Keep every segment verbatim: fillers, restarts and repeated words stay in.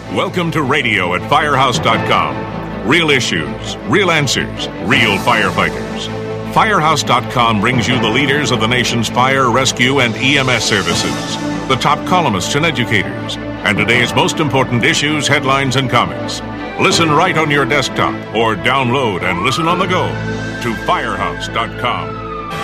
Welcome to radio at firehouse dot com. Real issues, real answers, real firefighters. firehouse dot com brings you the leaders of the nation's fire, rescue, and E M S services, the top columnists and educators, and today's most important issues, headlines, and comments. Listen right on your desktop or download and listen on the go to firehouse dot com.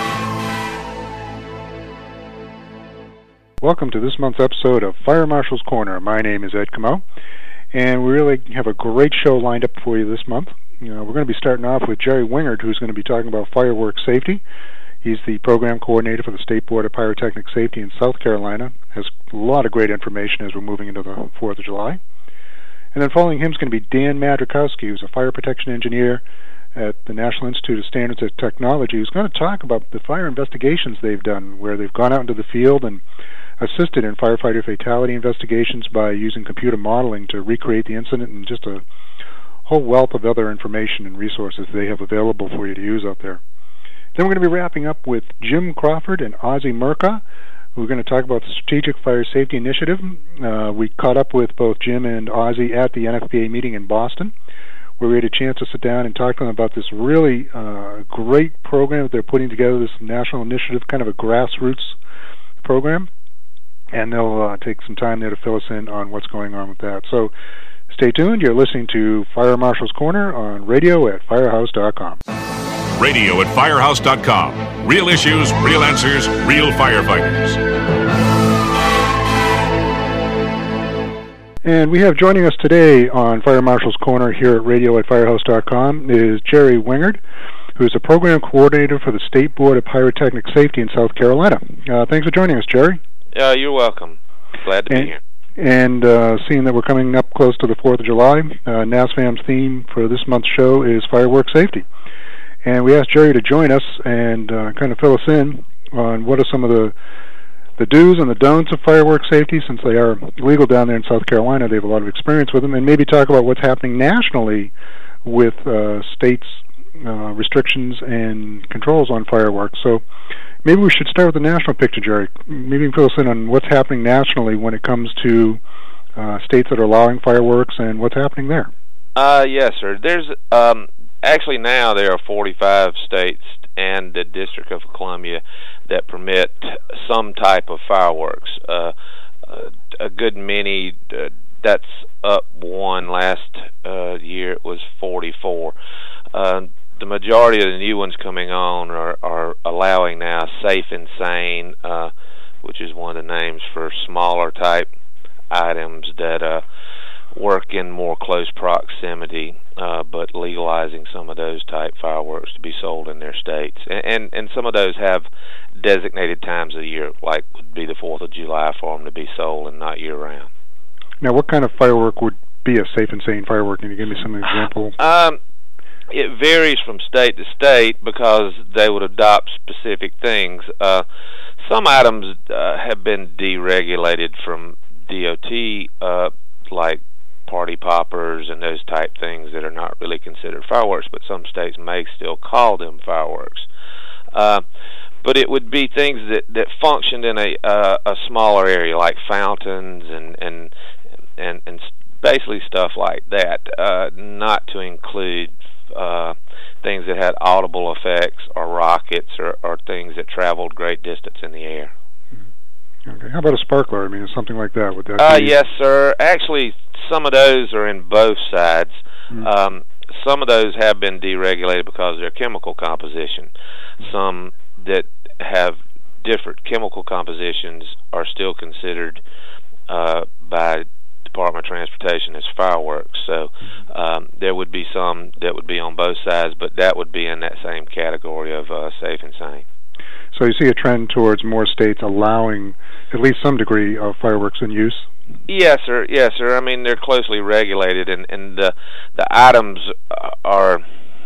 Welcome to this month's episode of Fire Marshal's Corner. My name is Ed Camo, and we really have a great show lined up for you this month. You know, we're going to be starting off with Jerry Wingard, who's going to be talking about fireworks safety. He's the program coordinator for the State Board of Pyrotechnic Safety in South Carolina. Has a lot of great information as we're moving into the fourth of July. And then following him is going to be Dan Madrikowski, who's a fire protection engineer at the National Institute of Standards and Technology, who's going to talk about the fire investigations they've done, where they've gone out into the field and assisted in firefighter fatality investigations by using computer modeling to recreate the incident, and just a whole wealth of other information and resources they have available for you to use out there. Then we're going to be wrapping up with Jim Crawford and Ozzie Murka, who are going to talk about the Strategic Fire Safety Initiative. Uh, we caught up with both Jim and Ozzie at the N F P A meeting in Boston, where we had a chance to sit down and talk to them about this really uh, great program that they're putting together, this national initiative, kind of a grassroots program. And they'll uh, take some time there to fill us in on what's going on with that. So stay tuned. You're listening to Fire Marshal's Corner on radio at firehouse dot com. Radio at firehouse dot com. Real issues, real answers, real firefighters. And we have joining us today on Fire Marshal's Corner here at radio at firehouse dot com is Jerry Wingard, who's a program coordinator for the State Board of Pyrotechnic Safety in South Carolina. Uh, thanks for joining us, Jerry. Uh, you're welcome. Glad to and, be here. And uh, seeing that we're coming up close to the fourth of July, uh, NASFAM's theme for this month's show is fireworks safety. And we asked Jerry to join us and uh, kind of fill us in on what are some of the the do's and the don'ts of fireworks safety, since they are legal down there in South Carolina. They have a lot of experience with them, and maybe talk about what's happening nationally with uh, states' uh, restrictions and controls on fireworks. So maybe we should start with the national picture, Jerry. Maybe you can fill us in on what's happening nationally when it comes to uh, states that are allowing fireworks and what's happening there. Uh, yes, sir. There's um, actually now there are forty-five states and the District of Columbia that permit some type of fireworks. Uh, uh, a good many. Uh, that's up one. Last uh, year it was forty-four. Uh, The majority of the new ones coming on are, are allowing now Safe and Sane, uh, which is one of the names for smaller type items that uh, work in more close proximity, uh, but legalizing some of those type fireworks to be sold in their states. And, and, and some of those have designated times of the year, like would be the fourth of July for them to be sold and not year-round. Now, what kind of firework would be a Safe and Sane firework? Can you give me some examples? Um, It varies from state to state because they would adopt specific things. Uh, some items uh, have been deregulated from D O T, uh, like party poppers and those type things that are not really considered fireworks, but some states may still call them fireworks. Uh, but it would be things that, that functioned in a uh, a smaller area, like fountains and and and, and basically stuff like that, uh, not to include Uh, things that had audible effects or rockets or, or things that traveled great distance in the air. Okay. How about a sparkler? I mean, something like that. Would that uh, be? Yes, sir. Actually, some of those are in both sides. Mm-hmm. Um, some of those have been deregulated because of their chemical composition. Some that have different chemical compositions are still considered uh, by Department of Transportation as fireworks. So um, there would be some that would be on both sides, but that would be in that same category of uh, Safe and Sane. So you see a trend towards more states allowing at least some degree of fireworks in use? Yes, sir. Yes, sir. I mean, they're closely regulated, and, and the the items are.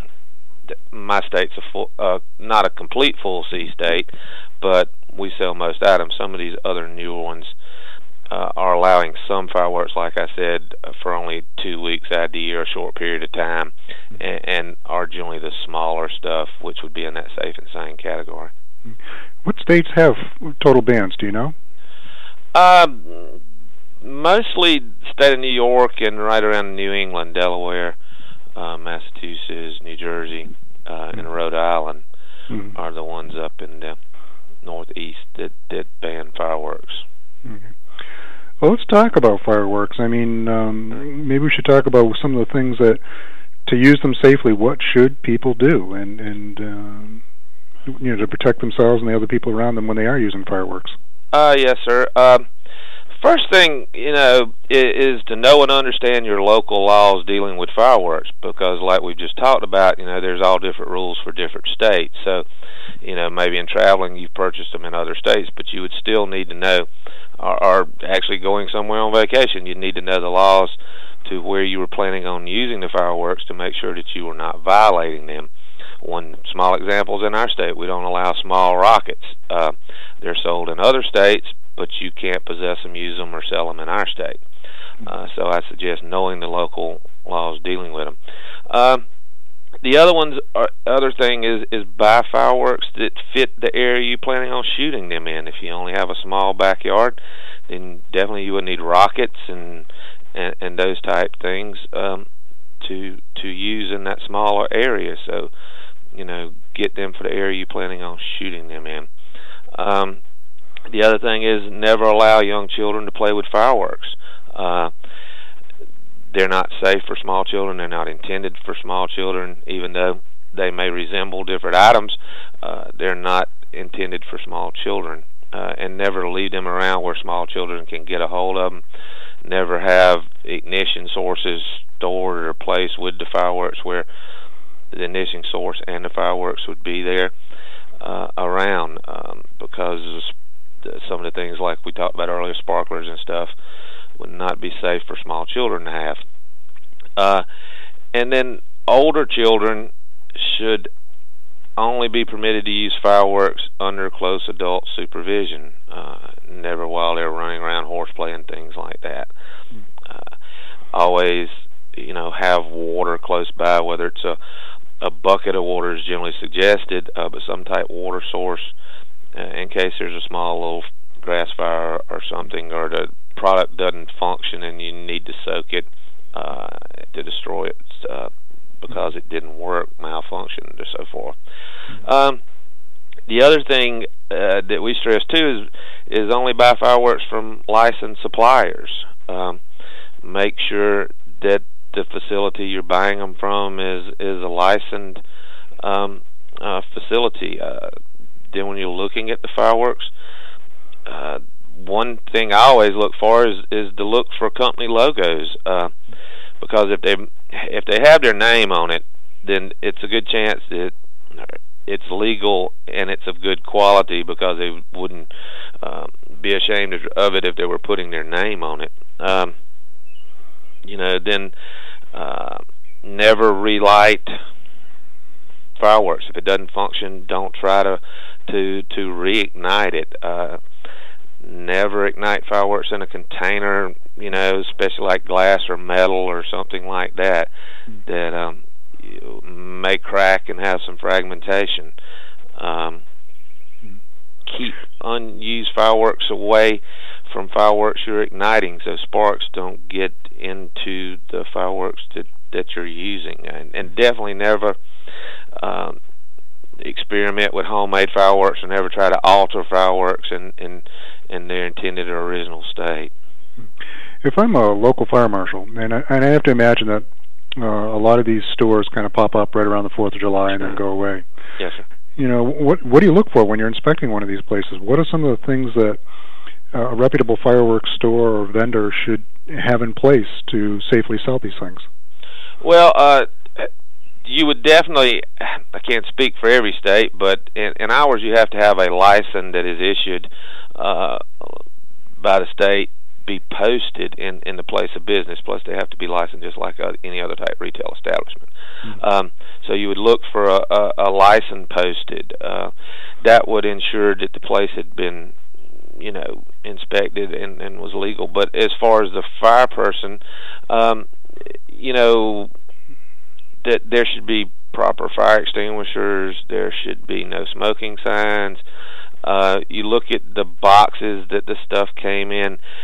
My state's a full, uh, not a complete full C state, but we sell most items. Some of these other newer ones Uh, are allowing some fireworks, like I said, uh, for only two weeks out of the year, a short period of time, and, and are generally the smaller stuff, which would be in that Safe and Sane category. What states have total bans, do you know? Uh, mostly state of New York and right around New England, Delaware, uh, Massachusetts, New Jersey, uh, and Rhode Island mm-hmm. are the ones up in the Northeast that, that ban fireworks. Mm-hmm. Well, let's talk about fireworks. I mean, um, maybe we should talk about some of the things that, to use them safely, what should people do, and, and um, you know, to protect themselves and the other people around them when they are using fireworks. Uh, yes, sir. Um, first thing, you know, is, is to know and understand your local laws dealing with fireworks, because like we've just talked about, you know, there's all different rules for different states. So, you know, maybe in traveling you've purchased them in other states, but you would still need to know, or, or actually going somewhere on vacation, you need to know the laws to where you were planning on using the fireworks to make sure that you were not violating them. One small example is in our state, we don't allow small rockets. Uh, they're sold in other states, but you can't possess them, use them, or sell them in our state. Uh, so I suggest knowing the local laws dealing with them. Uh, the other ones, are, other thing is is buy fireworks that fit the area you're planning on shooting them in. If you only have a small backyard, then definitely you would need rockets and and, and those type things um, to to use in that smaller area. So, you know, get them for the area you're planning on shooting them in. Um, the other thing is never allow young children to play with fireworks. Uh, they're not safe for small children. They're not intended for small children, even though they may resemble different items. Uh, they're not intended for small children. Uh, and never leave them around where small children can get a hold of them. Never have ignition sources stored or placed with the fireworks where the ignition source and the fireworks would be there uh, around, um, because some of the things like we talked about earlier, sparklers and stuff, would not be safe for small children to have. Uh, and then older children should only be permitted to use fireworks under close adult supervision, uh, never while they're running around horseplay and things like that. Uh, always, you know, have water close by, whether it's a a bucket of water is generally suggested, uh, but some type of water source uh, in case there's a small little grass fire or something, or the product doesn't function and you need to soak it uh, to destroy it uh, because it didn't work, malfunctioned, or so forth. Um, the other thing uh, that we stress too is is only buy fireworks from licensed suppliers. Um, make sure that the facility you're buying them from is is a licensed um, uh, facility. Uh, then when you're looking at the fireworks, uh, one thing I always look for is is to look for company logos, uh, because if they if they have their name on it, then it's a good chance that it's legal and it's of good quality, because they wouldn't uh, be ashamed of it if they were putting their name on it. Um, you know, then uh, never relight fireworks. If it doesn't function, don't try to to to reignite it. Uh, never ignite fireworks in a container, you know, especially like glass or metal or something like that, that um, you may crack and have some fragmentation. Um, keep unused fireworks away from fireworks you're igniting, so sparks don't get into the fireworks that, that you're using. And, and definitely never um, experiment with homemade fireworks, and never try to alter fireworks in, in, in their intended or original state. If I'm a local fire marshal, and I, and I have to imagine that uh, a lot of these stores kind of pop up right around the fourth of July and then go away. Yes, sir. You know, what what do you look for when you're inspecting one of these places? What are some of the things that uh, a reputable fireworks store or vendor should have in place to safely sell these things? Well, uh, you would definitely, I can't speak for every state, but in, in ours you have to have a license that is issued uh, by the state, be posted in, in the place of business, plus they have to be licensed just like uh, any other type retail establishment. Mm-hmm. Um, so you would look for a, a, a license posted. Uh, that would ensure that the place had been, you know, inspected and, and was legal. But as far as the fire person, um, you know, that there should be proper fire extinguishers, there should be no smoking signs. Uh, you look at the boxes that the stuff came in.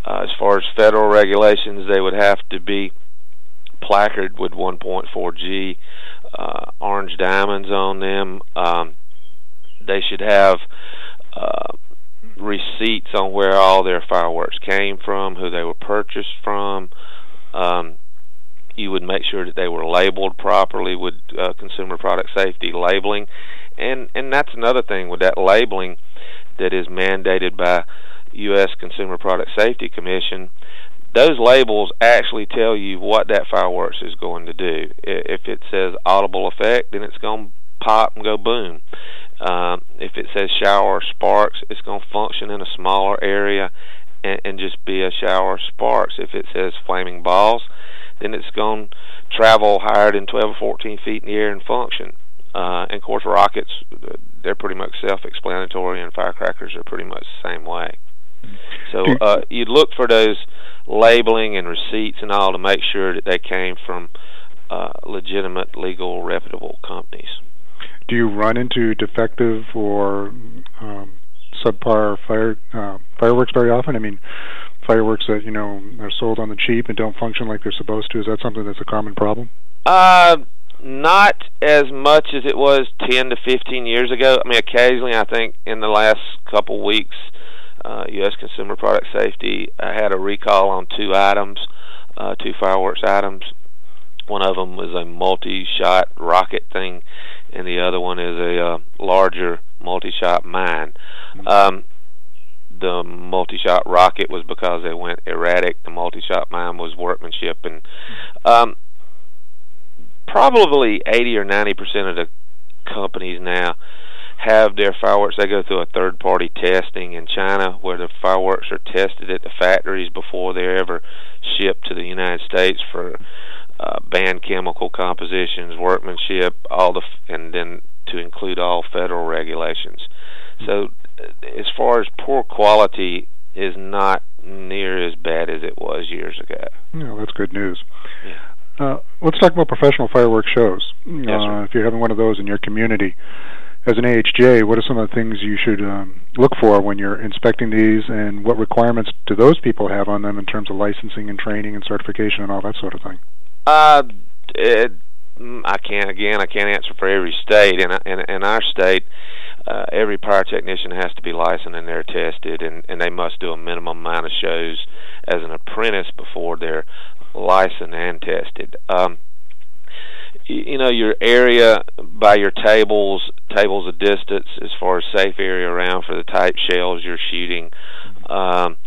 Uh, as far as federal regulations, they would have to be placarded with one point four G uh, orange diamonds on them. Um, they should have uh, receipts on where all their fireworks came from, who they were purchased from. Um, you would make sure that they were labeled properly with uh, consumer product safety labeling. And, and that's another thing with that labeling that is mandated by U S Consumer Product Safety Commission. Those labels actually tell you what that fireworks is going to do. If it says audible effect, then it's going to pop and go boom. Um, if it says shower sparks, it's going to function in a smaller area and, and just be a shower of sparks. If it says flaming balls, then it's going to travel higher than twelve or fourteen feet in the air and function. Uh, and of course, rockets, they're pretty much self-explanatory, and firecrackers are pretty much the same way. So uh, you'd look for those labeling and receipts and all to make sure that they came from uh, legitimate, legal, reputable companies. Do you run into defective or um, subpar fire uh, fireworks very often? I mean, fireworks that, you know, are sold on the cheap and don't function like they're supposed to. Is that something that's a common problem? Uh, not as much as it was ten to fifteen years ago. I mean, occasionally, I think in the last couple weeks, uh, U S Consumer Product Safety uh, had a recall on two items, uh, two fireworks items. One of them was a multi-shot rocket thing, and the other one is a uh, larger multi-shot mine. Um, the multi-shot rocket was because they went erratic. The multi-shot mine was workmanship, and um, probably eighty or ninety percent of the companies now have their fireworks. They go through a third-party testing in China, where the fireworks are tested at the factories before they're ever shipped to the United States for uh, banned chemical compositions, workmanship, all the, f- and then to include all federal regulations. So, as far as poor quality, is not near as bad as it was years ago. Yeah, that's good news. Yeah. Uh, let's talk about professional fireworks shows. Yes, uh, if you're having one of those in your community, as an A H J, what are some of the things you should um, look for when you're inspecting these, and what requirements do those people have on them in terms of licensing and training and certification and all that sort of thing? Uh, it, I can't, again, I can't answer for every state. In, in, in our state, uh, every pyrotechnician has to be licensed and they're tested, and, and they must do a minimum amount of shows as an apprentice before they're licensed and tested. Um, you know, your area by your tables, tables of distance as far as safe area around for the type shells you're shooting, um,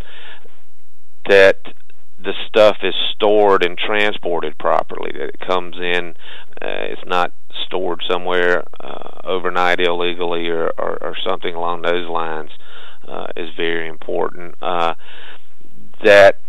that the stuff is stored and transported properly, that it comes in, uh, it's not stored somewhere uh, overnight illegally or, or, or something along those lines, uh, is very important. Uh, that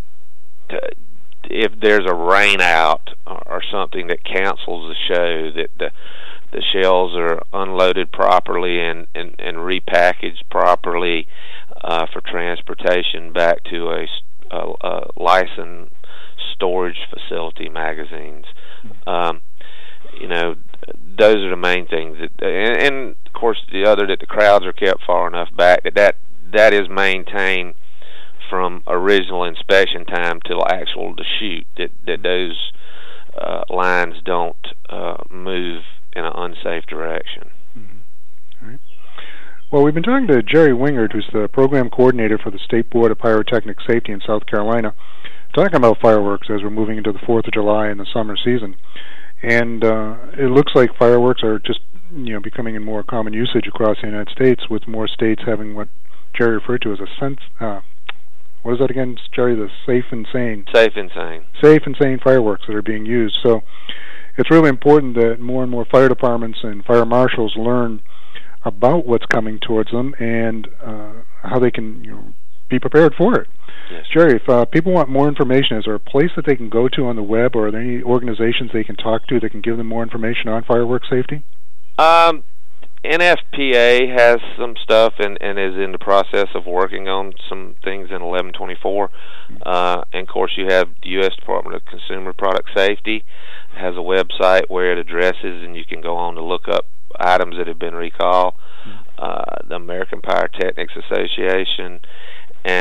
t- if there's a rain out or something that cancels the show, that the the shells are unloaded properly and, and, and repackaged properly uh, for transportation back to a, a, a licensed storage facility, magazines. Um, you know, those are the main things. That, and, and, of course, the other, that the crowds are kept far enough back, that that, that is maintained from original inspection time till actual to shoot, that, that those uh, lines don't uh, move in an unsafe direction. Mm-hmm. All right. Well, we've been talking to Jerry Wingert, who's the program coordinator for the State Board of Pyrotechnic Safety in South Carolina, talking about fireworks as we're moving into the fourth of July and the summer season. And uh, it looks like fireworks are just, you know, becoming in more common usage across the United States, with more states having what Jerry referred to as a sense. Uh, what is that again, Jerry? The safe and sane. Safe and sane. Safe and sane fireworks that are being used. So it's really important that more and more fire departments and fire marshals learn about what's coming towards them and uh, how they can, you know, be prepared for it. Yes. Jerry, if uh, people want more information, is there a place that they can go to on the web, or are there any organizations they can talk to that can give them more information on fireworks safety? Um, N F P A has some stuff and, and is in the process of working on some things in eleven twenty-four. Uh, and, of course, you have the U S Department of Consumer Product Safety has a website where it addresses, and you can go on to look up items that have been recalled. Uh, the American Pyrotechnics Association, and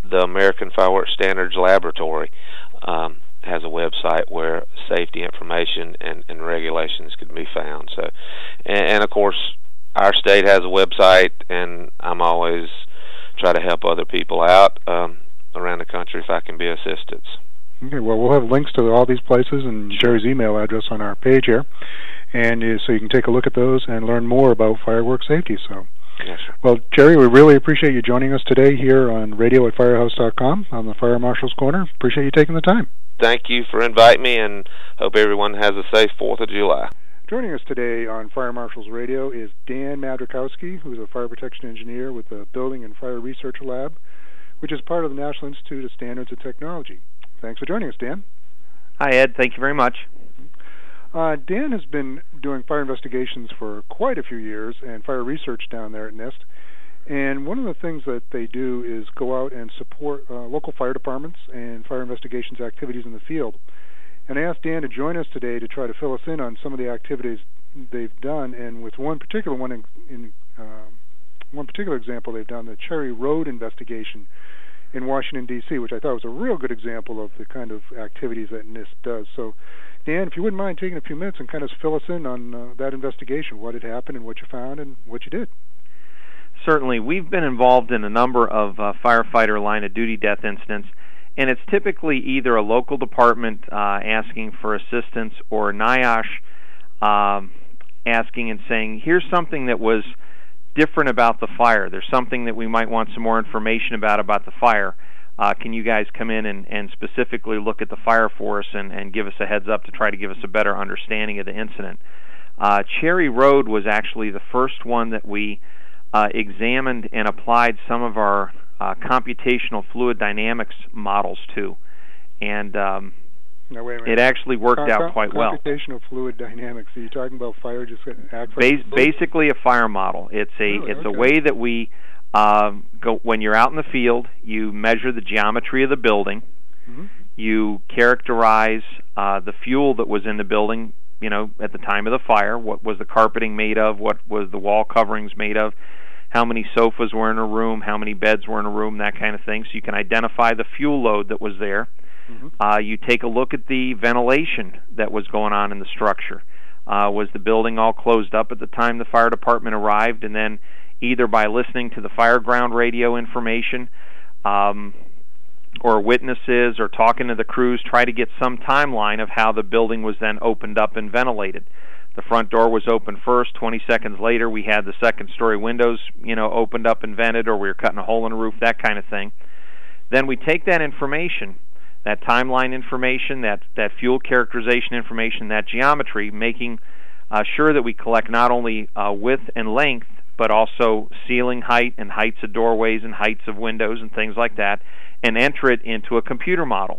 the American Fireworks Standards Laboratory um, has a website where safety information and, and regulations can be found. So, and, and of course, our state has a website, and I'm always try to help other people out um, around the country if I can be of assistance. Okay, well, we'll have links to all these places and Jerry's email address on our page here, and uh, so you can take a look at those and learn more about fireworks safety. So, yes, sir. Well, Jerry, we really appreciate you joining us today here on radio at firehouse dot com on the Fire Marshal's Corner. Appreciate you taking the time. Thank you for inviting me, and hope everyone has a safe fourth of July. Joining us today on Fire Marshal's Radio is Dan Madrikowski, who is a fire protection engineer with the Building and Fire Research Lab, which is part of the National Institute of Standards and Technology. Thanks for joining us, Dan. Hi, Ed. Thank you very much. Uh, Dan has been doing fire investigations for quite a few years and fire research down there at NIST. And one of the things that they do is go out and support uh, local fire departments and fire investigations activities in the field. And I asked Dan to join us today to try to fill us in on some of the activities they've done. And with one particular one, in, in uh, one particular example they've done, the Cherry Road investigation in Washington, D C, which I thought was a real good example of the kind of activities that NIST does. So, Dan, if you wouldn't mind taking a few minutes and kind of fill us in on uh, that investigation, what had happened and what you found and what you did. Certainly. We've been involved in a number of uh, firefighter line-of-duty death incidents, and it's typically either a local department uh, asking for assistance or NIOSH um, asking and saying, here's something that was different about the fire. There's something that we might want some more information about about the fire. Uh, can you guys come in and, and specifically look at the fire for us and, and give us a heads up to try to give us a better understanding of the incident? Uh, Cherry Road was actually the first one that we uh, examined and applied some of our uh, computational fluid dynamics models to. And um, now, wait a minute. It actually worked Com- out quite computational well. Computational fluid dynamics. Are you talking about fire just acts like Bas- Basically a fire model. It's a really? it's okay. a way that we um, go when you're out in the field. You measure the geometry of the building. Mm-hmm. You characterize uh, the fuel that was in the building. You know, at the time of the fire, what was the carpeting made of? What was the wall coverings made of? How many sofas were in a room? How many beds were in a room? That kind of thing. So you can identify the fuel load that was there. Mm-hmm. Uh, you take a look at the ventilation that was going on in the structure. Uh, was the building all closed up at the time the fire department arrived? And then either by listening to the fire ground radio information um, or witnesses or talking to the crews, try to get some timeline of how the building was then opened up and ventilated. The front door was open first. twenty seconds later, we had the second-story windows, you know, opened up and vented, or we were cutting a hole in the roof, that kind of thing. Then we take that information, that timeline information, that, that fuel characterization information, that geometry, making uh, sure that we collect not only uh, width and length, but also ceiling height and heights of doorways and heights of windows and things like that, and enter it into a computer model.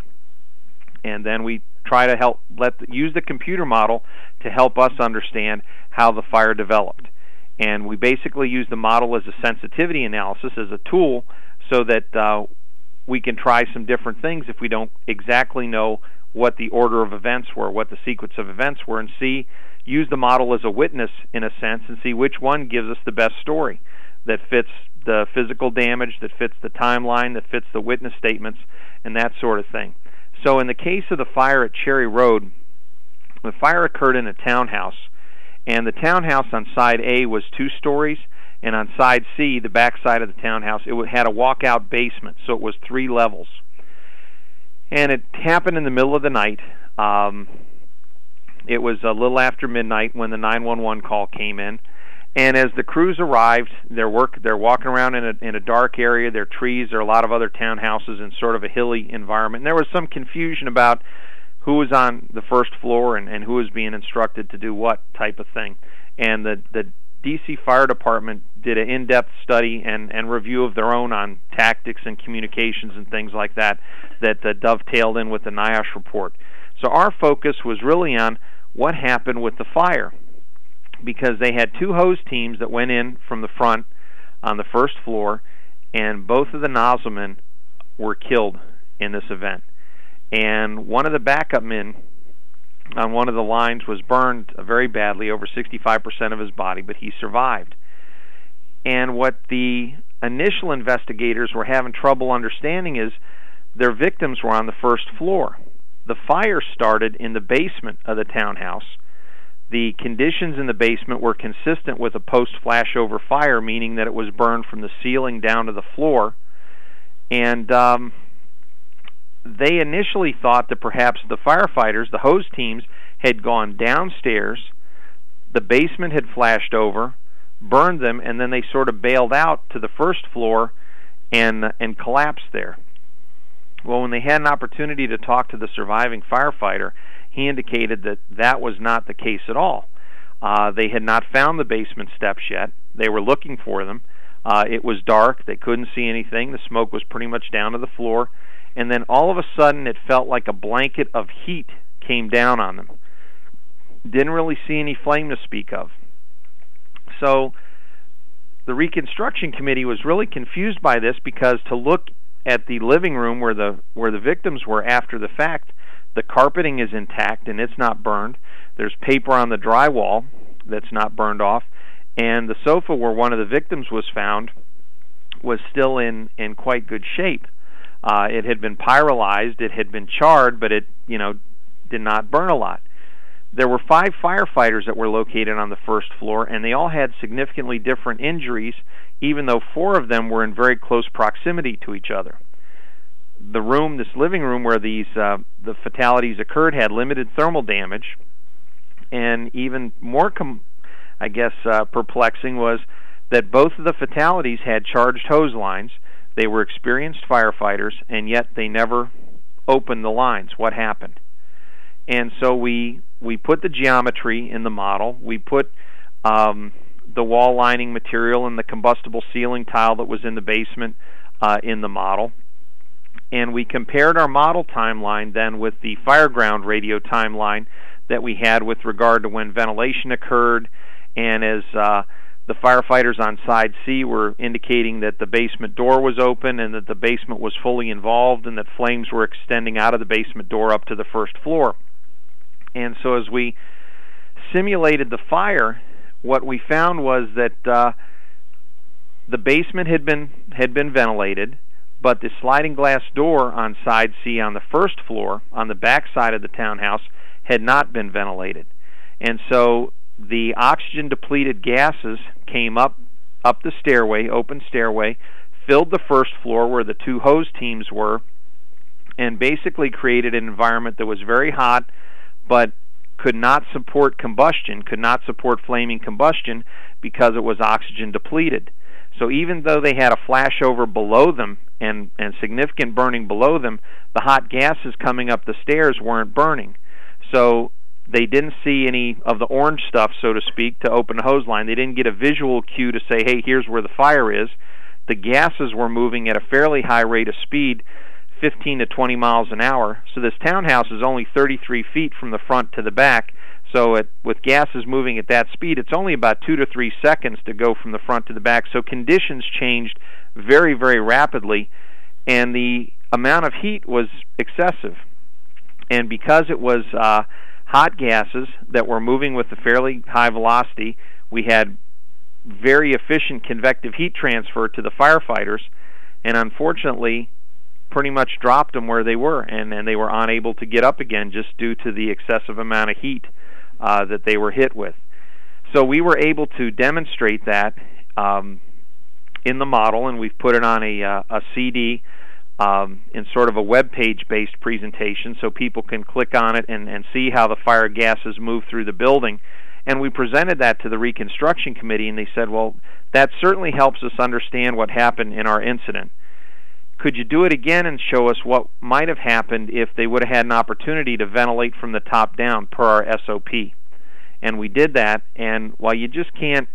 And then we try to help let the, use the computer model to help us understand how the fire developed. And we basically use the model as a sensitivity analysis, as a tool, so that uh, we can try some different things if we don't exactly know what the order of events were, what the sequence of events were, and see, use the model as a witness in a sense and see which one gives us the best story that fits the physical damage, that fits the timeline, that fits the witness statements, and that sort of thing. So in the case of the fire at Cherry Road, the fire occurred in a townhouse, and the townhouse on side A was two stories, and on side C, the back side of the townhouse, it had a walkout basement, so it was three levels. And it happened in the middle of the night. Um, it was a little after midnight when the nine one one call came in. And as the crews arrived, they're work they're walking around in a in a dark area. There are trees. There are a lot of other townhouses in sort of a hilly environment. And there was some confusion about who was on the first floor and, and who was being instructed to do what type of thing. And the the D C Fire Department did an in-depth study and, and review of their own on tactics and communications and things like that that uh, dovetailed in with the NIOSH report. So our focus was really on what happened with the fire, because they had two hose teams that went in from the front on the first floor, and both of the nozzlemen were killed in this event. And one of the backup men on one of the lines was burned very badly, over sixty-five percent of his body, but he survived. And what the initial investigators were having trouble understanding is their victims were on the first floor. The fire started in the basement of the townhouse. The conditions in the basement were consistent with a post-flashover fire, meaning that it was burned from the ceiling down to the floor. And um, they initially thought that perhaps the firefighters, the hose teams, had gone downstairs, the basement had flashed over, burned them, and then they sort of bailed out to the first floor and and collapsed there. Well, when they had an opportunity to talk to the surviving firefighter, he indicated that that was not the case at all. Uh, they had not found the basement steps yet. They were looking for them. Uh, it was dark. They couldn't see anything. The smoke was pretty much down to the floor. And then all of a sudden it felt like a blanket of heat came down on them. Didn't really see any flame to speak of. So the reconstruction committee was really confused by this, because to look at the living room where the where the victims were after the fact, the carpeting is intact and it's not burned. There's paper on the drywall that's not burned off, and the sofa where one of the victims was found was still in, in quite good shape. Uh, it had been pyrolyzed, it had been charred, but it, you know, did not burn a lot. There were five firefighters that were located on the first floor, and they all had significantly different injuries, even though four of them were in very close proximity to each other. The room, this living room where these uh, the fatalities occurred, had limited thermal damage, and even more, com- I guess, uh, perplexing was that both of the fatalities had charged hose lines. They were experienced firefighters, and yet they never opened the lines. What happened? And so we we put the geometry in the model. We put um, the wall lining material and the combustible ceiling tile that was in the basement uh, in the model. And we compared our model timeline then with the fireground radio timeline that we had with regard to when ventilation occurred, and as uh, the firefighters on side C were indicating that the basement door was open and that the basement was fully involved and that flames were extending out of the basement door up to the first floor. And so as we simulated the fire, what we found was that uh, the basement had been had been ventilated, but the sliding glass door on side C on the first floor, on the back side of the townhouse, had not been ventilated. And so the oxygen-depleted gases came up up the stairway, open stairway, filled the first floor where the two hose teams were, and basically created an environment that was very hot, but could not support combustion, could not support flaming combustion because it was oxygen depleted. So even though they had a flashover below them and, and significant burning below them, the hot gases coming up the stairs weren't burning. So they didn't see any of the orange stuff, so to speak, to open the hose line. They didn't get a visual cue to say, hey, here's where the fire is. The gases were moving at a fairly high rate of speed, fifteen to twenty miles an hour. So this townhouse is only thirty-three feet from the front to the back. So it, with gases moving at that speed, it's only about two to three seconds to go from the front to the back. So conditions changed very, very rapidly, and the amount of heat was excessive. And because it was uh, hot gases that were moving with a fairly high velocity, we had very efficient convective heat transfer to the firefighters, and unfortunately pretty much dropped them where they were, and, and they were unable to get up again just due to the excessive amount of heat uh, that they were hit with. So we were able to demonstrate that um, in the model, and we've put it on a, uh, a C D um, in sort of a web page-based presentation so people can click on it and, and see how the fire gases move through the building. And we presented that to the Reconstruction Committee, and they said, well, that certainly helps us understand what happened in our incident. Could you do it again and show us what might have happened if they would have had an opportunity to ventilate from the top down per our S O P? And we did that, and while you just can't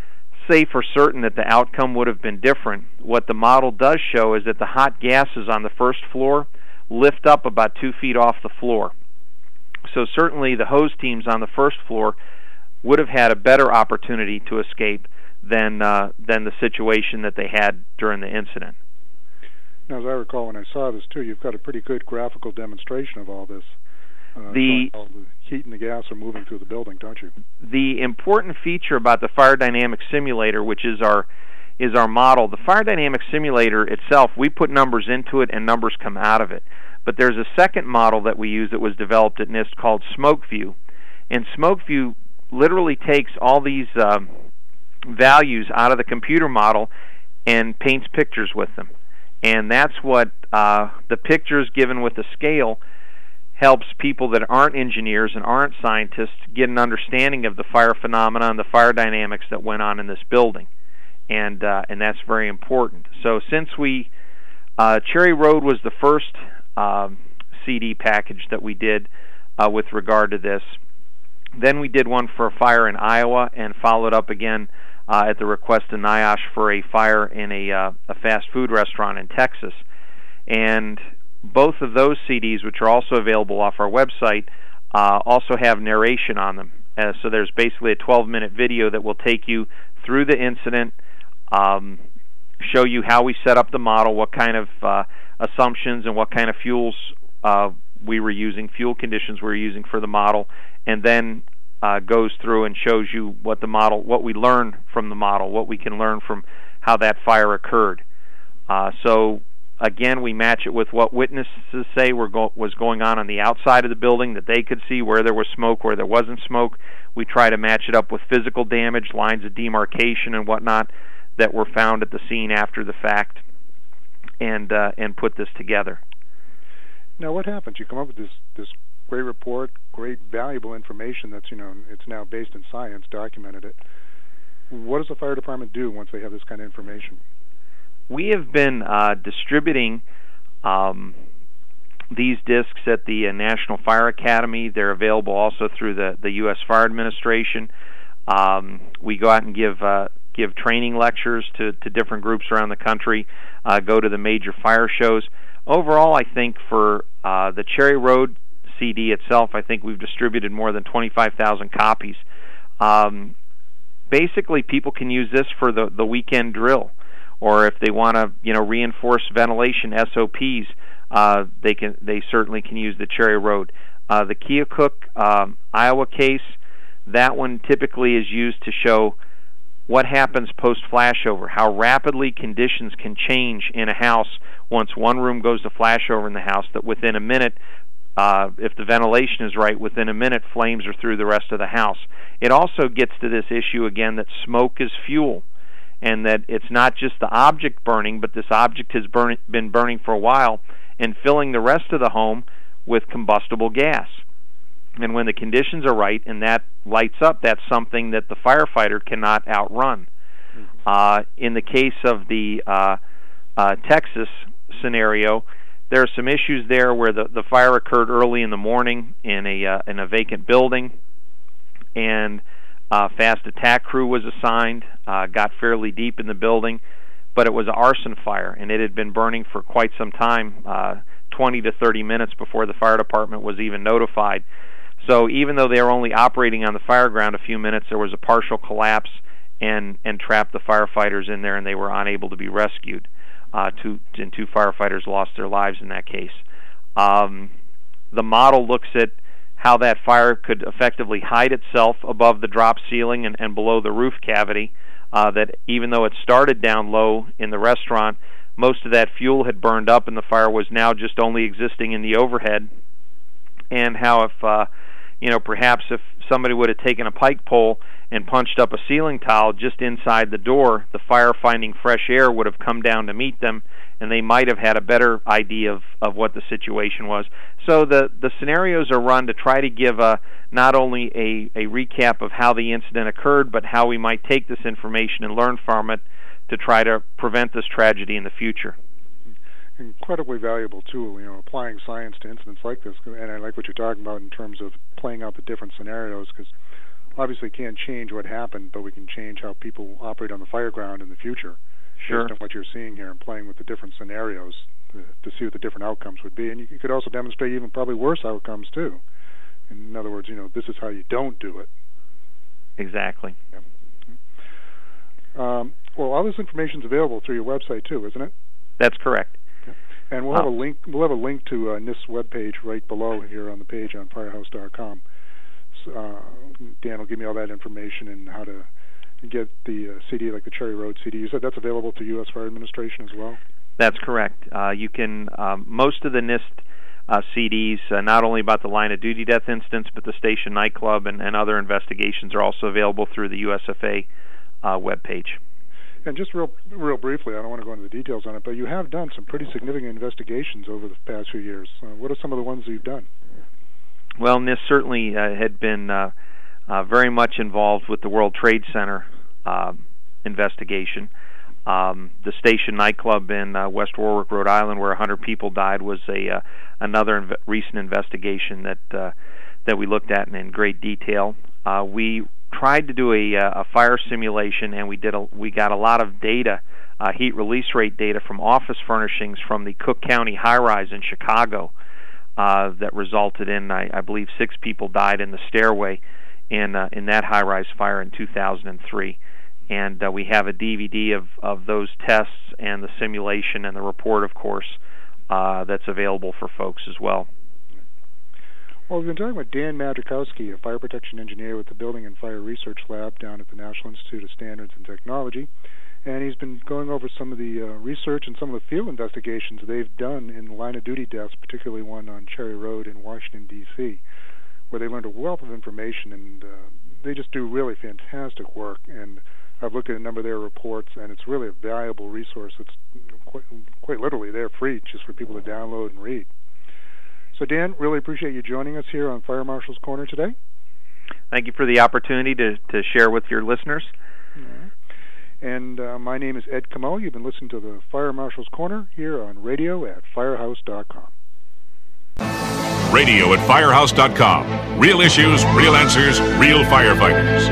say for certain that the outcome would have been different, what the model does show is that the hot gases on the first floor lift up about two feet off the floor. So certainly the hose teams on the first floor would have had a better opportunity to escape than uh, than the situation that they had during the incident. Now, as I recall when I saw this too, you've got a pretty good graphical demonstration of all this. Uh, the, all the heat and the gas are moving through the building, don't you? The important feature about the fire dynamic simulator, which is our is our model. The fire dynamics simulator itself, we put numbers into it and numbers come out of it. But there's a second model that we use that was developed at NIST called SmokeView. And SmokeView literally takes all these um, values out of the computer model and paints pictures with them. And that's what uh, the pictures given with the scale helps people that aren't engineers and aren't scientists get an understanding of the fire phenomena and the fire dynamics that went on in this building. And uh, and that's very important. So since we, uh, Cherry Road was the first um, C D package that we did uh, with regard to this. Then we did one for a fire in Iowa and followed up again uh, at the request of NIOSH for a fire in a, uh, a fast food restaurant in Texas. And both of those C Ds, which are also available off our website, uh, also have narration on them. Uh, so there's basically a twelve-minute video that will take you through the incident, um, show you how we set up the model, what kind of uh, assumptions and what kind of fuels uh, we were using, fuel conditions we were using for the model, and then uh, goes through and shows you what the model, what we learned from the model, what we can learn from how that fire occurred. Uh, so again, we match it with what witnesses say were go- was going on on the outside of the building, that they could see where there was smoke, where there wasn't smoke. We try to match it up with physical damage, lines of demarcation and whatnot that were found at the scene after the fact, and uh, and put this together. Now, what happens? You come up with this this great report, great valuable information that's, you know, it's now based in science, documented it. What does the fire department do once they have this kind of information? We have been uh, distributing um, these discs at the uh, National Fire Academy. They're available also through the, the U S Fire Administration. Um, we go out and give uh, give training lectures to, to different groups around the country, uh, go to the major fire shows. Overall, I think for uh, the Cherry Road C D itself, I think we've distributed more than twenty-five thousand copies. Um, basically, people can use this for the, the weekend drill, or if they want to, you know, reinforce ventilation S O Ps, uh, they can. They certainly can use the Cherry Road. Uh, the Keokuk, um, Iowa case, that one typically is used to show what happens post-flashover, how rapidly conditions can change in a house once one room goes to flashover in the house, that within a minute, uh, if the ventilation is right, within a minute flames are through the rest of the house. It also gets to this issue again that smoke is fuel, and that it's not just the object burning, but this object has burn, been burning for a while and filling the rest of the home with combustible gas. And when the conditions are right and that lights up, that's something that the firefighter cannot outrun. Mm-hmm. Uh, in the case of the uh, uh, Texas scenario, there are some issues there where the, the fire occurred early in the morning in a uh, in a vacant building, and a fast attack crew was assigned, uh, got fairly deep in the building, but it was an arson fire, and it had been burning for quite some time, uh, twenty to thirty minutes before the fire department was even notified. So even though they were only operating on the fire ground a few minutes, there was a partial collapse and, and trapped the firefighters in there, and they were unable to be rescued. Uh, two, and two firefighters lost their lives in that case. Um, the model looks at how that fire could effectively hide itself above the drop ceiling and, and below the roof cavity, uh, that even though it started down low in the restaurant, most of that fuel had burned up and the fire was now just only existing in the overhead. And how if, uh, you know, perhaps if somebody would have taken a pike pole and punched up a ceiling tile just inside the door, the fire finding fresh air would have come down to meet them, and they might have had a better idea of, of what the situation was. So the, the scenarios are run to try to give a, not only a, a recap of how the incident occurred, but how we might take this information and learn from it to try to prevent this tragedy in the future. Incredibly valuable tool, you know, applying science to incidents like this. And I like what you're talking about in terms of playing out the different scenarios, because obviously can't change what happened, but we can change how people operate on the fire ground in the future. Sure. Based on what you're seeing here and playing with the different scenarios to, to see what the different outcomes would be. And you, you could also demonstrate even probably worse outcomes too. In other words, you know, this is how you don't do it. Exactly. Yeah. Um, well, all this information is available through your website too, isn't it? That's correct. And we'll have a link. We'll have a link to uh, NIST's webpage right below here on the page on firehouse dot com. So, uh, Dan will give me all that information and how to get the uh, C D, like the Cherry Road C D. You said that's available to U S Fire Administration as well? That's correct. Uh, you can, um, most of the NIST uh, C Ds, uh, not only about the line of duty death incidents, but the station nightclub and, and other investigations are also available through the U S F A uh, webpage. And just real real briefly, I don't want to go into the details on it, but you have done some pretty significant investigations over the past few years. Uh, what are some of the ones you've done? Well, NIST certainly uh, had been uh, uh, very much involved with the World Trade Center uh, investigation. Um, the station nightclub in uh, West Warwick, Rhode Island, where one hundred people died, was a uh, another inv- recent investigation that uh, that we looked at in, in great detail. Uh, we tried to do a, a fire simulation, and we did. A, we got a lot of data, uh, heat release rate data from office furnishings from the Cook County high-rise in Chicago, uh, that resulted in, I, I believe, six people died in the stairway in uh, in that high-rise fire in two thousand three. And uh, we have a D V D of, of those tests and the simulation and the report, of course, uh, that's available for folks as well. Well, we've been talking with Dan Madrikowski, a fire protection engineer with the Building and Fire Research Lab down at the National Institute of Standards and Technology. And he's been going over some of the uh, research and some of the field investigations they've done in line-of-duty deaths, particularly one on Cherry Road in Washington, D C, where they learned a wealth of information, and uh, they just do really fantastic work. And I've looked at a number of their reports, and it's really a valuable resource. It's quite, quite literally there free just for people to download and read. So, Dan, really appreciate you joining us here on Fire Marshal's Corner today. Thank you for the opportunity to, to share with your listeners. Yeah. And uh, my name is Ed Camo. You've been listening to the Fire Marshal's Corner here on radio at firehouse dot com. Radio at firehouse dot com. Real issues, real answers, real firefighters.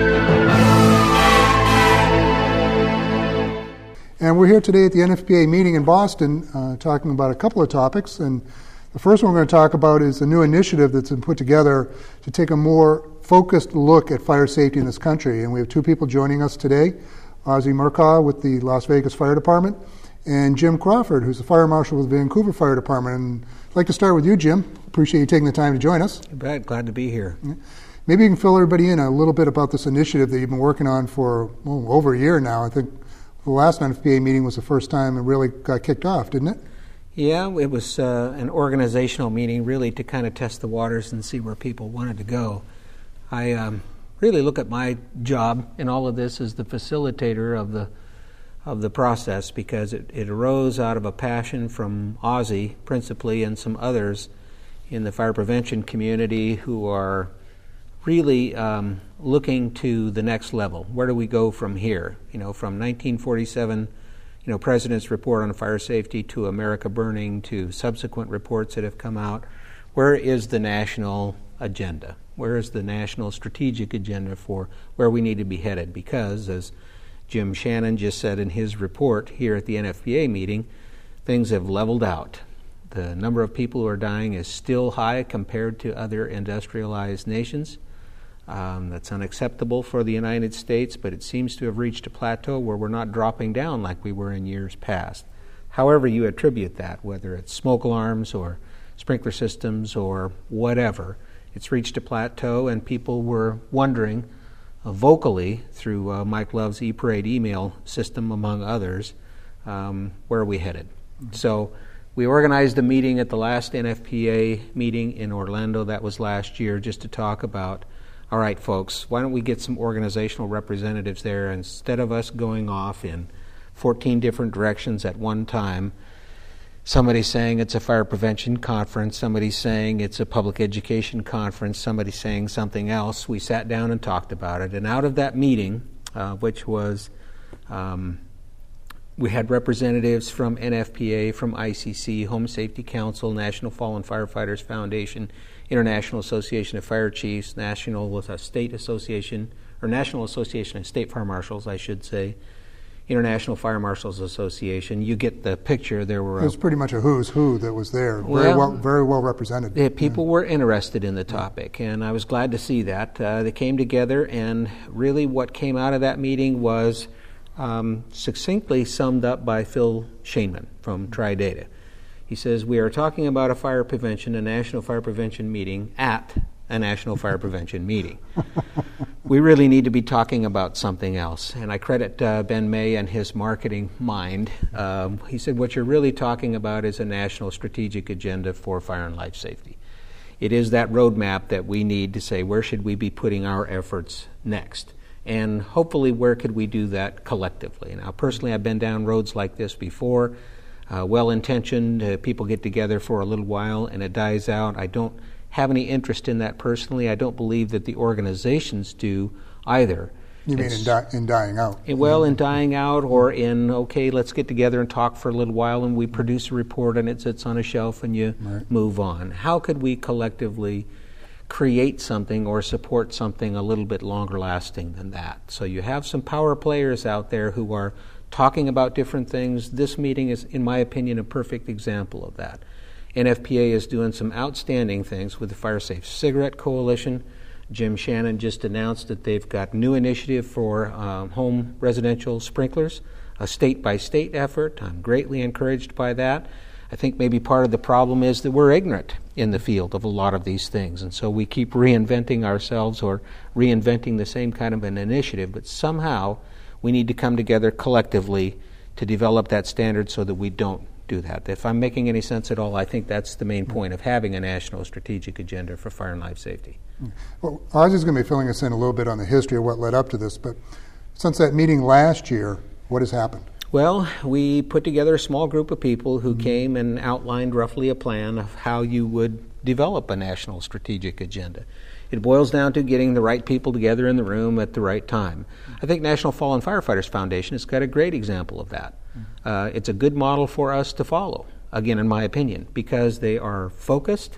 And we're here today at the N F P A meeting in Boston uh, talking about a couple of topics. And the first one we're going to talk about is a new initiative that's been put together to take a more focused look at fire safety in this country. And we have two people joining us today, Ozzie Murkaw with the Las Vegas Fire Department and Jim Crawford, who's the Fire Marshal with the Vancouver Fire Department. And I'd like to start with you, Jim. Appreciate you taking the time to join us. You bet. Glad to be here. Maybe you can fill everybody in a little bit about this initiative that you've been working on for well, over a year now. I think the last N F P A meeting was the first time it really got kicked off, didn't it? Yeah, it was uh, an organizational meeting really to kind of test the waters and see where people wanted to go. I um, really look at my job in all of this as the facilitator of the of the process, because it, it arose out of a passion from Ozzie principally and some others in the fire prevention community who are really um, looking to the next level. Where do we go from here? You know, from nineteen forty-seven, you know, President's Report on Fire Safety to America Burning to subsequent reports that have come out. Where is the national agenda? Where is the national strategic agenda for where we need to be headed? Because, as Jim Shannon just said in his report here at the N F P A meeting, things have leveled out. The number of people who are dying is still high compared to other industrialized nations. Um, that's unacceptable for the United States, but it seems to have reached a plateau where we're not dropping down like we were in years past. However you attribute that, whether it's smoke alarms or sprinkler systems or whatever, it's reached a plateau, and people were wondering uh, vocally through uh, Mike Love's E-Parade email system, among others, um, where are we headed? Mm-hmm. So we organized a meeting at the last N F P A meeting in Orlando, that was last year, just to talk about, all right, folks, why don't we get some organizational representatives there instead of us going off in fourteen different directions at one time. Somebody's saying it's a fire prevention conference, somebody's saying it's a public education conference, somebody's saying something else. We sat down and talked about it, and out of that meeting, uh, which was, um, we had representatives from N F P A, from I C C, Home Safety Council, National Fallen Firefighters Foundation, International Association of Fire Chiefs, National with a State Association, or National Association of State Fire Marshals, I should say, International Fire Marshals Association. You get the picture. There were it was pretty much a who's who that was there. Well, very well, very well represented. Yeah, people yeah. were interested in the topic, and I was glad to see that. Uh, they came together, and really what came out of that meeting was um, succinctly summed up by Phil Shainman from TriData. He says, we are talking about a fire prevention, a national fire prevention meeting at a national fire prevention meeting. we really need to be talking about something else. And I credit uh, Ben May and his marketing mind. Um, he said, what you're really talking about is a national strategic agenda for fire and life safety. It is that roadmap that we need to say, where should we be putting our efforts next? And hopefully, where could we do that collectively? Now, personally, I've been down roads like this before. Uh, well-intentioned, uh, people get together for a little while and it dies out. I don't have any interest in that personally. I don't believe that the organizations do either. You mean in, di- in dying out? In, well, in dying out, or in, okay, let's get together and talk for a little while, and we produce a report and it sits on a shelf and you right. move on. How could we collectively create something or support something a little bit longer lasting than that? So you have some power players out there who are talking about different things. This meeting is, in my opinion, a perfect example of that. N F P A is doing some outstanding things with the Fire Safe Cigarette Coalition. Jim Shannon just announced that they've got new initiative for um, home residential sprinklers, a state-by-state effort. I'm greatly encouraged by that. I think maybe part of the problem is that we're ignorant in the field of a lot of these things, and so we keep reinventing ourselves or reinventing the same kind of an initiative, but somehow we need to come together collectively to develop that standard so that we don't do that. If I'm making any sense at all, I think that's the main point of having a national strategic agenda for fire and life safety. Well, Ozzy's going to be filling us in a little bit on the history of what led up to this, but since that meeting last year, what has happened? Well, we put together a small group of people who mm-hmm. came and outlined roughly a plan of how you would develop a national strategic agenda. It boils down to getting the right people together in the room at the right time. I think National Fallen Firefighters Foundation has got a great example of that. Uh, it's a good model for us to follow, again, in my opinion, because they are focused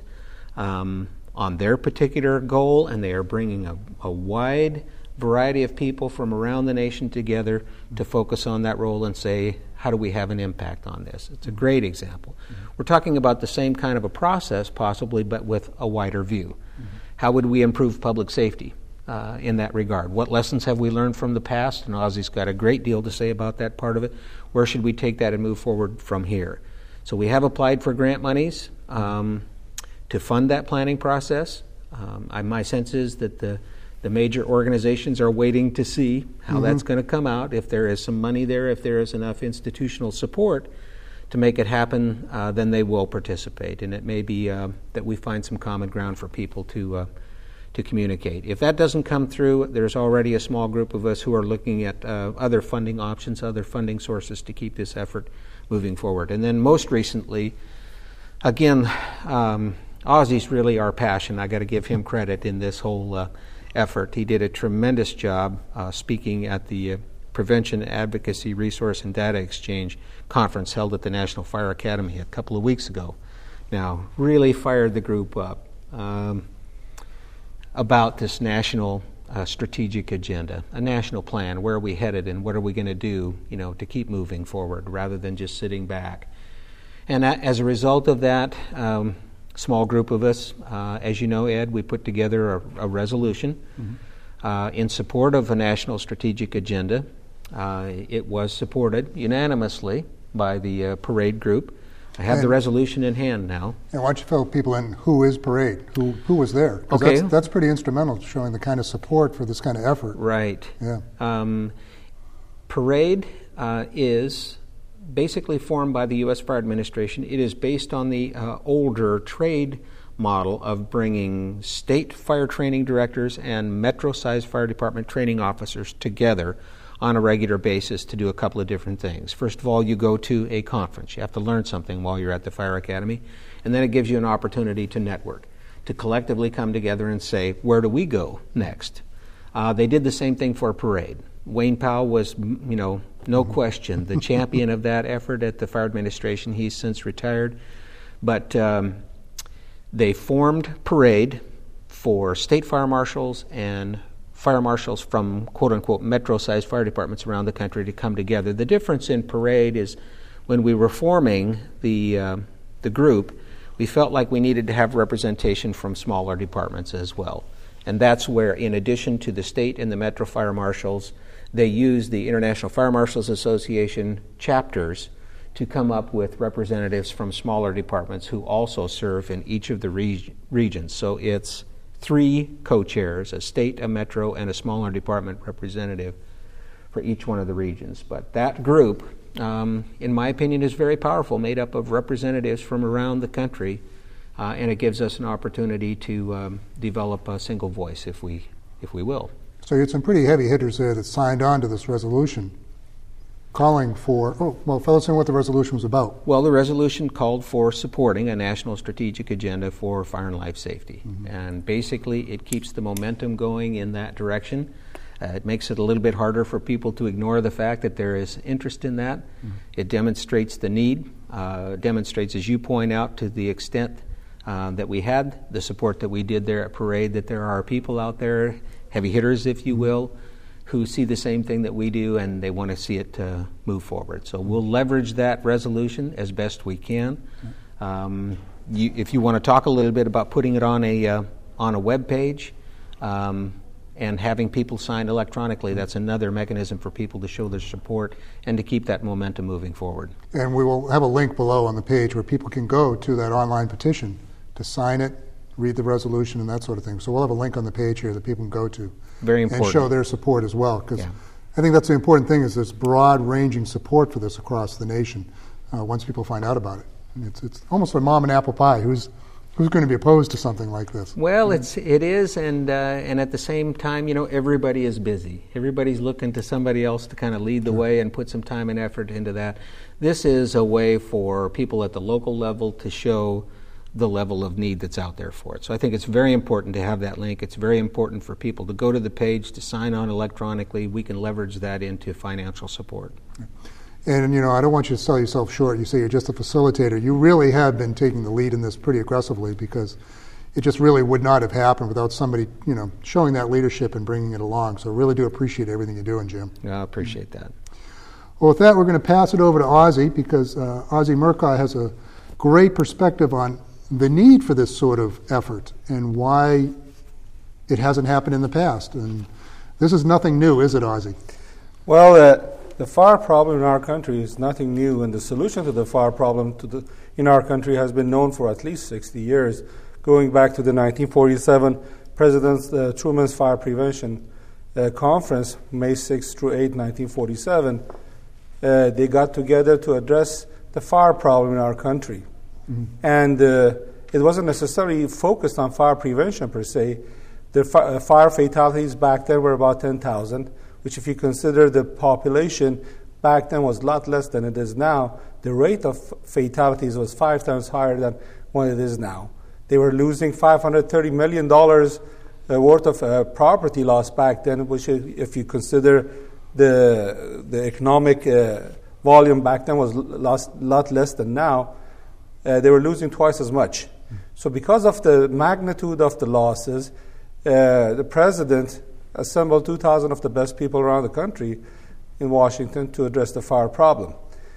um, on their particular goal, and they are bringing a, a wide variety of people from around the nation together to focus on that role and say, how do we have an impact on this? It's a great example. Mm-hmm. We're talking about the same kind of a process, possibly, but with a wider view. Mm-hmm. How would we improve public safety uh, in that regard? What lessons have we learned from the past? And Ozzy's got a great deal to say about that part of it. Where should we take that and move forward from here? So we have applied for grant monies um, to fund that planning process. Um, I, my sense is that the, the major organizations are waiting to see how mm-hmm. that's going to come out, if there is some money there, if there is enough institutional support to make it happen, uh, then they will participate. And it may be uh, that we find some common ground for people to uh, to communicate. If that doesn't come through, there's already a small group of us who are looking at uh, other funding options, other funding sources to keep this effort moving forward. And then most recently, again, um, Ozzy's really our passion. I got to give him credit in this whole uh, effort. He did a tremendous job uh, speaking at the uh, Prevention Advocacy Resource and Data Exchange conference held at the National Fire Academy a couple of weeks ago. Now, really fired the group up um, about this national uh, strategic agenda, a national plan. Where are we headed, and what are we going to do, you know, to keep moving forward rather than just sitting back? And that, as a result of that, um, small group of us, uh, as you know, Ed, we put together a, a resolution mm-hmm. uh, in support of a national strategic agenda. Uh, it was supported unanimously by the uh, Parade group. I have and, the resolution in hand now. And why don't you fill people in, who is Parade? Who who was there? 'Cause okay. That's, that's pretty instrumental, showing the kind of support for this kind of effort. Right. Yeah. Um, Parade uh, is basically formed by the U S Fire Administration. It is based on the uh, older trade model of bringing state fire training directors and metro-sized fire department training officers together on a regular basis to do a couple of different things. First of all, you go to a conference. You have to learn something while you're at the Fire Academy, and then it gives you an opportunity to network, to collectively come together and say, where do we go next? Uh, they did the same thing for Parade. Wayne Powell was, you know, no question, the champion of that effort at the Fire Administration. He's since retired. But um, they formed Parade for state fire marshals and fire marshals from quote-unquote metro-sized fire departments around the country to come together. The difference in Parade is when we were forming the uh, the group, we felt like we needed to have representation from smaller departments as well. And that's where, in addition to the state and the metro fire marshals, they used the International Fire Marshals Association chapters to come up with representatives from smaller departments who also serve in each of the reg- regions. So it's three co-chairs, a state, a metro, and a smaller department representative for each one of the regions. But that group, um, in my opinion, is very powerful, made up of representatives from around the country, uh, and it gives us an opportunity to um, develop a single voice, if we, if we will. So you had some pretty heavy hitters there that signed on to this resolution, calling for, oh, well, fill us in what the resolution was about. Well, the resolution called for supporting a national strategic agenda for fire and life safety. Mm-hmm. And basically, it keeps the momentum going in that direction. Uh, it makes it a little bit harder for people to ignore the fact that there is interest in that. Mm-hmm. It demonstrates the need, uh, demonstrates, as you point out, to the extent uh, that we had the support that we did there at Parade, that there are people out there, heavy hitters, if you will, who see the same thing that we do, and they want to see it uh, move forward. So we'll leverage that resolution as best we can. Um, you, if you want to talk a little bit about putting it on a uh, on a web page um, and having people sign electronically, that's another mechanism for people to show their support and to keep that momentum moving forward. And we will have a link below on the page where people can go to that online petition to sign it, read the resolution, and that sort of thing. So we'll have a link on the page here that people can go to. Very important. And show their support as well, because yeah. I think that's the important thing, is there's broad-ranging support for this across the nation uh, once people find out about it. And it's it's almost like mom and apple pie. Who's who's going to be opposed to something like this? Well, it's it is, and uh, and at the same time, you know, everybody is busy. Everybody's looking to somebody else to kind of lead the yeah. way and put some time and effort into that. This is a way for people at the local level to show the level of need that's out there for it. So I think it's very important to have that link. It's very important for people to go to the page, to sign on electronically. We can leverage that into financial support. And, you know, I don't want you to sell yourself short. You say you're just a facilitator. You really have been taking the lead in this pretty aggressively, because it just really would not have happened without somebody, you know, showing that leadership and bringing it along. So I really do appreciate everything you're doing, Jim. I appreciate that. Well, with that, we're going to pass it over to Ozzie, because uh, Ozzie Murcott has a great perspective on the need for this sort of effort and why it hasn't happened in the past. And this is nothing new, is it, Ozzie? Well, uh, the fire problem in our country is nothing new, and the solution to the fire problem to the, in our country has been known for at least sixty years, going back to the nineteen forty-seven President uh, Truman's Fire Prevention uh, Conference, May sixth through eighth, nineteen forty-seven. Uh, they got together to address the fire problem in our country. Mm-hmm. And uh, it wasn't necessarily focused on fire prevention per se. The fi- uh, fire fatalities back then were about ten thousand, which, if you consider the population back then was a lot less than it is now, the rate of fatalities was five times higher than what it is now. They were losing five hundred thirty million dollars uh, worth of uh, property loss back then, which, if you consider the the economic uh, volume back then was a lot, lot less than now, Uh, they were losing twice as much. So because of the magnitude of the losses, uh, the president assembled two thousand of the best people around the country in Washington to address the fire problem.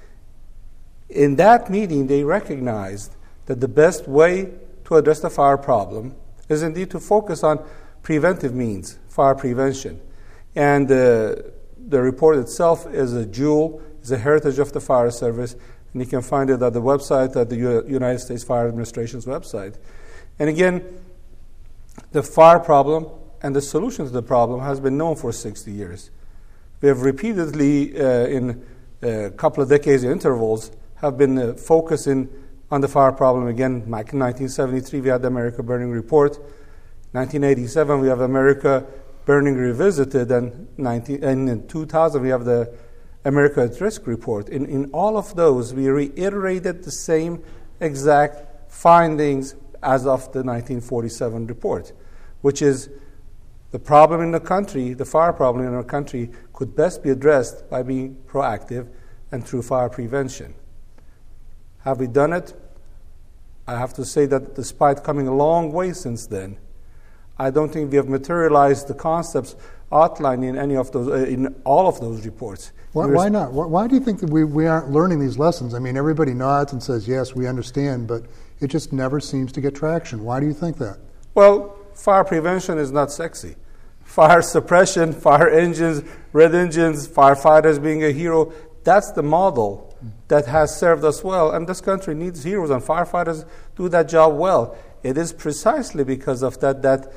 In that meeting, they recognized that the best way to address the fire problem is indeed to focus on preventive means, fire prevention. And uh, the report itself is a jewel, is a heritage of the fire service, and you can find it at the website, at the U- United States Fire Administration's website. And again, the fire problem and the solution to the problem has been known for sixty years. We have repeatedly, uh, in a couple of decades intervals, have been uh, focusing on the fire problem. Again, back in nineteen seventy-three, we had the America Burning Report. nineteen eighty-seven, we have America Burning Revisited. And, nineteen, and in two thousand, we have the America at Risk report. In, in all of those, we reiterated the same exact findings as of the nineteen forty-seven report, which is the problem in the country, the fire problem in our country, could best be addressed by being proactive and through fire prevention. Have we done it? I have to say that despite coming a long way since then, I don't think we have materialized the concepts outlined in any of those, uh, in all of those reports. Why, why not? Why do you think that we, we aren't learning these lessons? I mean, everybody nods and says, yes, we understand, but it just never seems to get traction. Why do you think that? Well, fire prevention is not sexy. Fire suppression, fire engines, red engines, firefighters being a hero, that's the model that has served us well. And this country needs heroes, and firefighters do that job well. It is precisely because of that that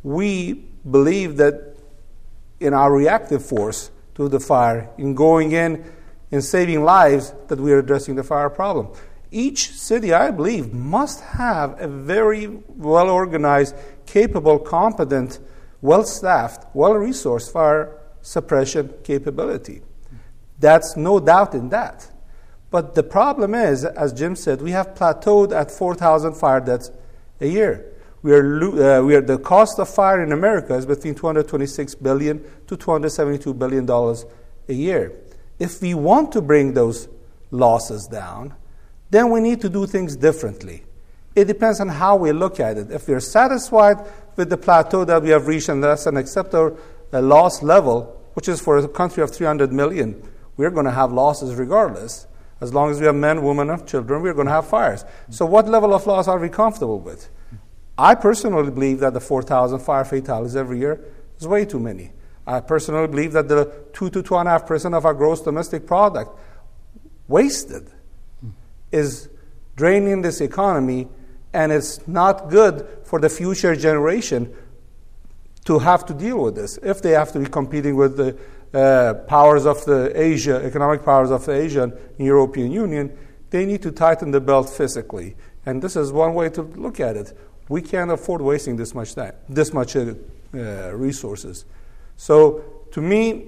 we believe that in our reactive force to the fire, in going in and saving lives, that we are addressing the fire problem. Each city, I believe, must have a very well-organized, capable, competent, well-staffed, well-resourced fire suppression capability. That's no doubt in that. But the problem is, as Jim said, we have plateaued at four thousand fire deaths a year. We are, uh, we are the cost of fire in America is between two hundred twenty-six billion dollars to two hundred seventy-two billion dollars a year. If we want to bring those losses down, then we need to do things differently. It depends on how we look at it. If we are satisfied with the plateau that we have reached and that's an acceptable uh, loss level, which is for a country of three hundred million, we're going to have losses regardless. As long as we have men, women, and children, we're going to have fires. So what level of loss are we comfortable with? I personally believe that the four thousand fire fatalities every year is way too many. I personally believe that the two to two point five percent of our gross domestic product wasted is draining this economy, and it's not good for the future generation to have to deal with this. If they have to be competing with the uh, powers of the Asia, economic powers of the Asian and European Union, they need to tighten the belt physically. And this is one way to look at it. We can't afford wasting this much time, this much uh, uh, resources. So, to me,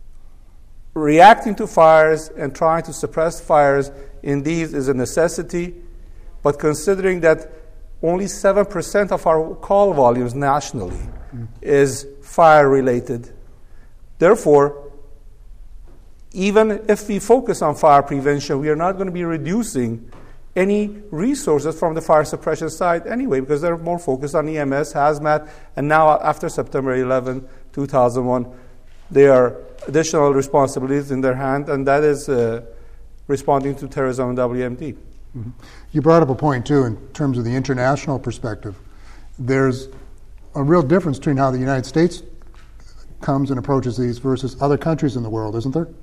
reacting to fires and trying to suppress fires in these is a necessity, but considering that only seven percent of our call volumes nationally mm. is fire-related, therefore, even if we focus on fire prevention, we are not going to be reducing any resources from the fire suppression side anyway, because they're more focused on E M S, hazmat, and now after September eleventh, two thousand one, there are additional responsibilities in their hand, and that is uh, responding to terrorism and W M D. Mm-hmm. You brought up a point, too, in terms of the international perspective. There's a real difference between how the United States comes and approaches these versus other countries in the world, isn't there?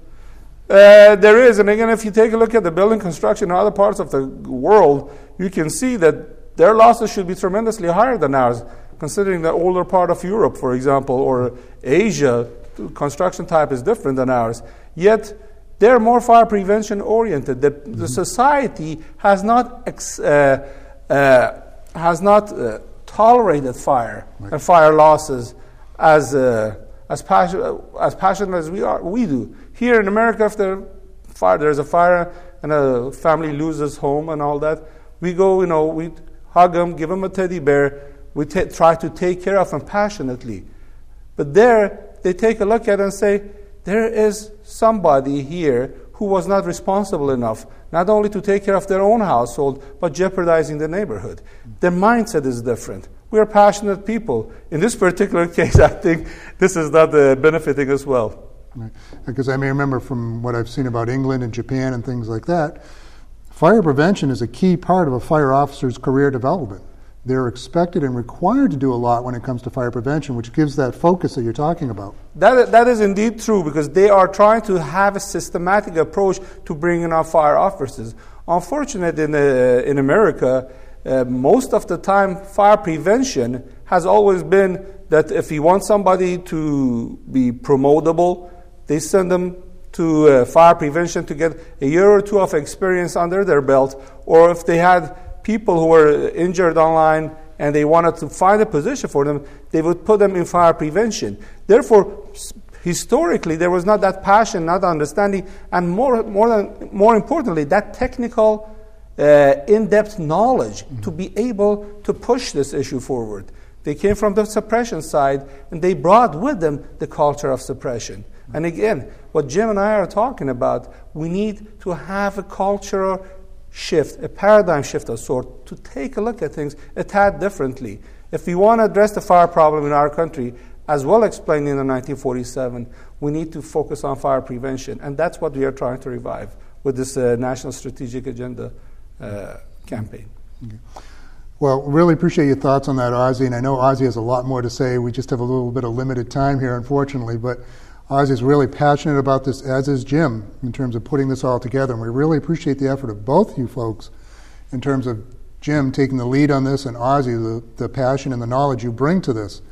Uh, there is, and again, if you take a look at the building construction in other parts of the world, you can see that their losses should be tremendously higher than ours, considering the older part of Europe, for example, or Asia, construction type is different than ours. Yet, they're more fire prevention oriented. The, mm-hmm. the society has not ex, uh, uh, has not uh, tolerated fire right. and fire losses as uh, as passionate as passionate as we are. We do here in America. If there fire, there's a fire and a family loses home and all that, we go. You know, we hug them, give them a teddy bear. We t- try to take care of them passionately. But there, they take a look at it and say, there is somebody here who was not responsible enough, not only to take care of their own household, but jeopardizing the neighborhood. Their mindset is different. We are passionate people. In this particular case, I think this is not uh, benefiting us well. Right. Because I may remember from what I've seen about England and Japan and things like that, fire prevention is a key part of a fire officer's career development. They're expected and required to do a lot when it comes to fire prevention, which gives that focus that you're talking about. That, that is indeed true, because they are trying to have a systematic approach to bringing on fire officers. Unfortunately, in, uh, in America, uh, most of the time, fire prevention has always been that if you want somebody to be promotable, they send them to uh, fire prevention to get a year or two of experience under their belt, or if they had people who were injured online and they wanted to find a position for them, they would put them in fire prevention. Therefore, historically, there was not that passion, not understanding, and more, more, than, more importantly, that technical, uh, in-depth knowledge mm-hmm. to be able to push this issue forward. They came from the suppression side, and they brought with them the culture of suppression. Mm-hmm. And again, what Jim and I are talking about, we need to have a cultural shift, a paradigm shift of sort, to take a look at things a tad differently. If we want to address the fire problem in our country, as well explained in the nineteen forty-seven, we need to focus on fire prevention, and that's what we are trying to revive with this uh, National Strategic Agenda uh, campaign. Okay. Well, really appreciate your thoughts on that, Ozzie, and I know Ozzie has a lot more to say. We just have a little bit of limited time here, unfortunately, but Ozzie is really passionate about this, as is Jim, in terms of putting this all together. And we really appreciate the effort of both you folks in terms of Jim taking the lead on this and Ozzie, the, the passion and the knowledge you bring to this.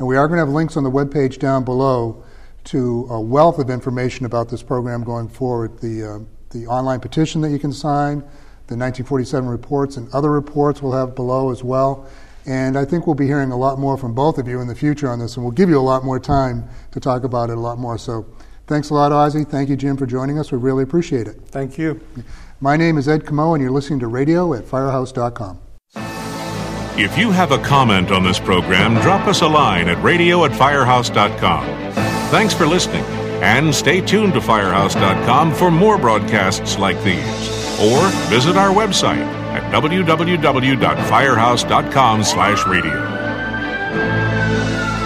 And we are going to have links on the webpage down below to a wealth of information about this program going forward. The, uh, the online petition that you can sign, the nineteen forty-seven reports, and other reports we'll have below as well. And I think we'll be hearing a lot more from both of you in the future on this, and we'll give you a lot more time to talk about it a lot more. So thanks a lot, Ozzie. Thank you, Jim, for joining us. We really appreciate it. Thank you. My name is Ed Camo, and you're listening to radio at firehouse dot com. If you have a comment on this program, drop us a line at radio at firehouse dot com. Thanks for listening, and stay tuned to firehouse dot com for more broadcasts like these. Or visit our website at w w w dot firehouse dot com slash radio.